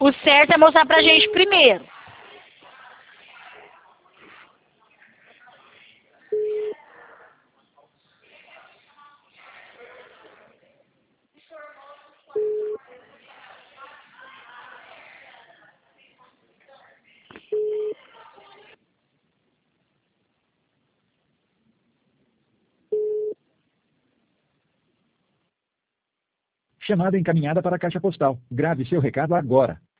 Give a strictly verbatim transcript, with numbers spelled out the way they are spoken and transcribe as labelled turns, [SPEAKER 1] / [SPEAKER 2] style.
[SPEAKER 1] O certo é mostrar pra gente primeiro.
[SPEAKER 2] Chamada encaminhada para a caixa postal. Grave seu recado agora.